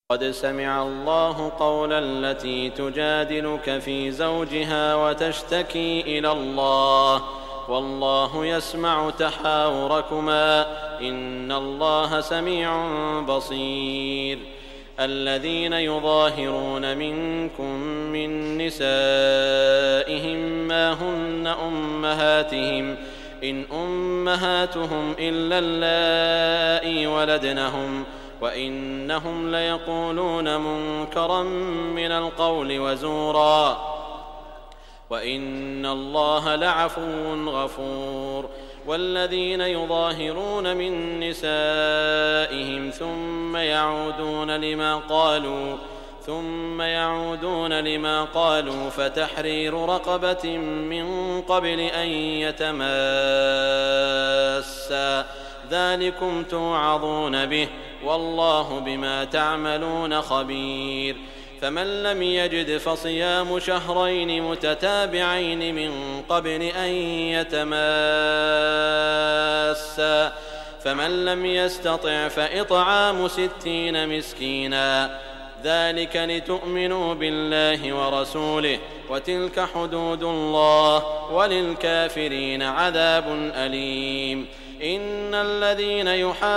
قد سمع الله قول التي تجادلك في زوجها وتشتكي إلى الله والله يسمع تحاوركما إن الله سميع بصير. الذين يظاهرون منكم من نسائهم ما هن أمهاتهم إن أمهاتهم إلا اللائي ولدنهم وإنهم ليقولون منكرا من القول وزورا وإن الله لعفو غفور. والذين يظاهرون من نسائهم ثم يعودون لما قالوا فتحرير رقبة من قبل أن يتماسا ذلكم توعظون به والله بما تعملون خبير. فمن لم يجد فصيام شهرين متتابعين من قبل أن يتماسا فمن لم يستطع فإطعام 60 مسكينا ذلك لتؤمنوا بالله ورسوله وتلك حدود الله وللكافرين عذاب أليم. إن الذين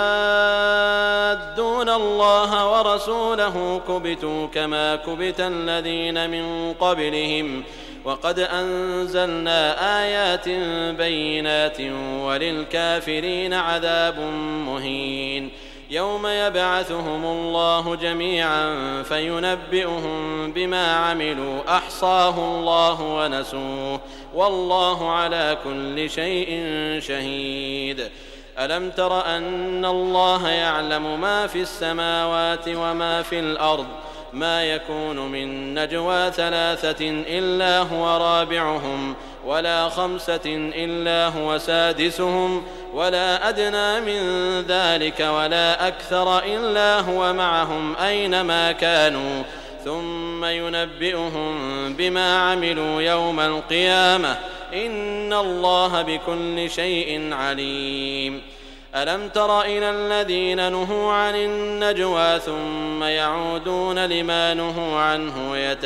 يحادون الله ورسوله كبتوا كما كبت الذين من قبلهم وقد أنزلنا آيات بينات وللكافرين عذاب مهين. يوم يبعثهم الله جميعا فينبئهم بما عملوا أحصاه الله ونسوه والله على كل شيء شهيد. ألم تر أن الله يعلم ما في السماوات وما في الأرض ما يكون من نجوى 3 إلا هو رابعهم ولا 5 إلا هو سادسهم ولا أدنى من ذلك ولا أكثر إلا هو معهم أينما كانوا ثم ينبئهم بما عملوا يوم القيامة إن الله بكل شيء عليم. ألم تر إلى الذين نهوا عن النجوى ثم يعودون لما نهوا عنه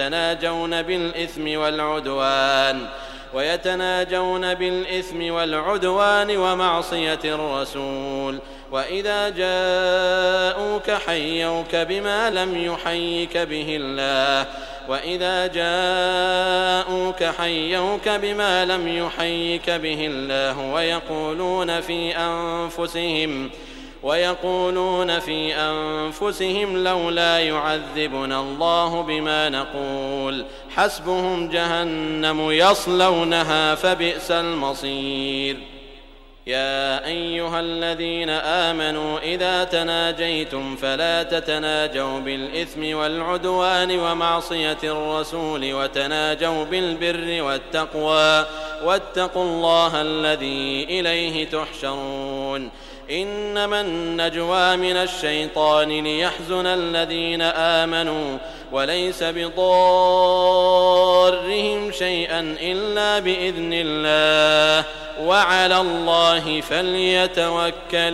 ويتناجون بالإثم والعدوان ومعصية الرسول وإذا جاءوك حيوك بما لم يحيك به الله ويقولون في أنفسهم لولا يعذبنا الله بما نقول حسبهم جهنم يصلونها فبئس المصير. يا أيها الذين آمنوا إذا تناجيتم فلا تتناجوا بالإثم والعدوان ومعصية الرسول وتناجوا بالبر والتقوى واتقوا الله الذي إليه تحشرون. إنما النجوى من الشيطان ليحزن الذين آمنوا وليس بضارهم شيئا إلا بإذن الله وعلى الله فليتوكل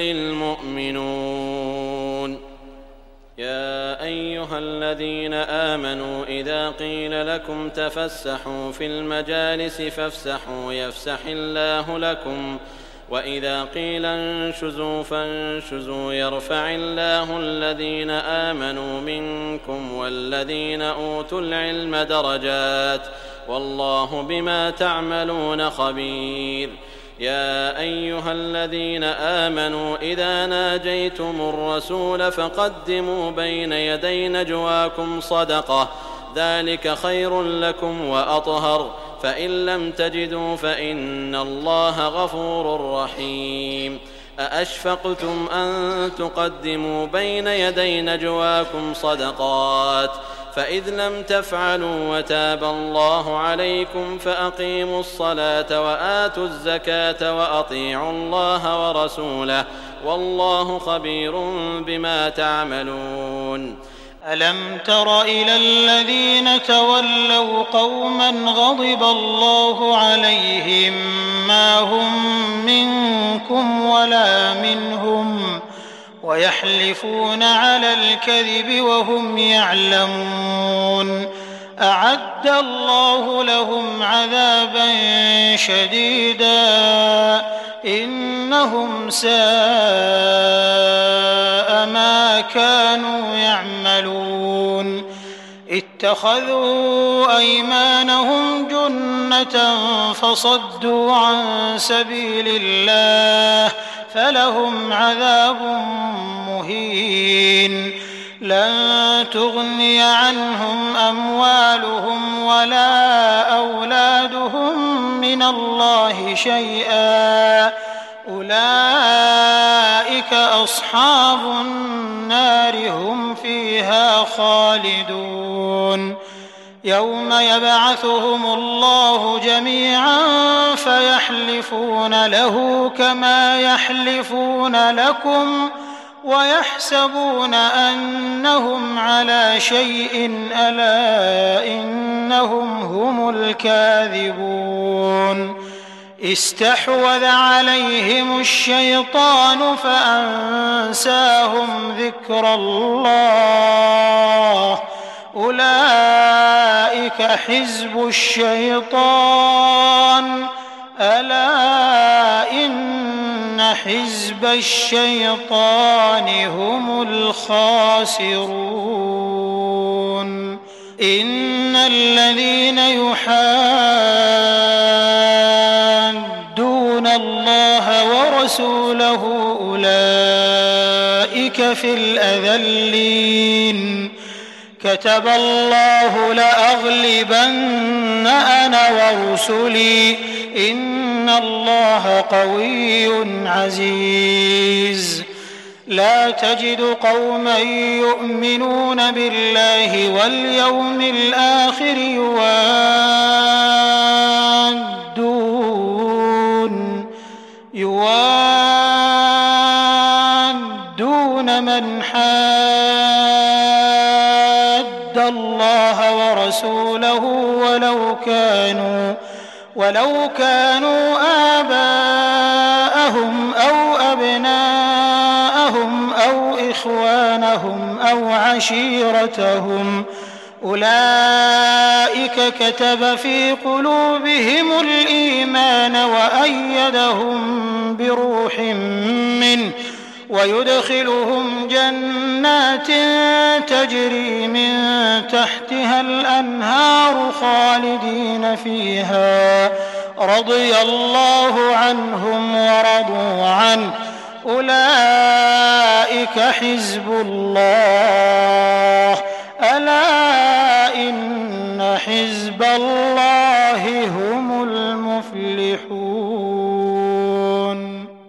المؤمنون. يا أيها الذين آمنوا إذا قيل لكم تفسحوا في المجالس فافسحوا يفسح الله لكم وإذا قيل انشزوا فانشزوا يرفع الله الذين آمنوا منكم والذين أوتوا العلم درجات والله بما تعملون خبير. يا أيها الذين آمنوا إذا ناجيتم الرسول فقدموا بين يدي نجواكم صدقة ذلك خير لكم وأطهر فإن لم تجدوا فإن الله غفور رحيم. أأشفقتم أن تقدموا بين يدي نجواكم صدقات فإذ لم تفعلوا وتاب الله عليكم فأقيموا الصلاة وآتوا الزكاة وأطيعوا الله ورسوله والله خبير بما تعملون. ألم تر إلى الذين تولوا قوما غضب الله عليهم ما هم منكم ولا منهم ويحلفون على الكذب وهم يعلمون أعد الله لهم عذابا شديدا إنهم ساء ما كانوا يعملون اتخذوا أيمانهم جنة فصدوا عن سبيل الله فلهم عذاب مهين لن تغني عنهم أموالهم ولا أولادهم من الله شيئا أولئك أصحاب النار هم فيها خالدون يوم يبعثهم الله جميعا فيحلفون له كما يحلفون لكم ويحسبون أنهم على شيء ألا إنهم هم الكاذبون استحوذ عليهم الشيطان فأنساهم ذكر الله أولئك حزب الشيطان ألا إن حزب الشيطان هم الخاسرون إن الذين يحادون الله ورسوله أولئك في الأذلين كتب الله لأغلبن أنا ورسلي إن الله قوي عزيز لا تجد قوما يؤمنون بالله واليوم الآخر يوادون من حاد الله ورسوله ولو كانوا آباءهم أو أبناءهم أو إخوانهم أو عشيرتهم أولئك كتب في قلوبهم الإيمان وأيدهم بروح منه ويدخلهم جنات تجري من تحتها الأنهار خالدين فيها رضي الله عنهم ورضوا عنه أولئك حزب الله ألا إن حزب الله هم المفلحون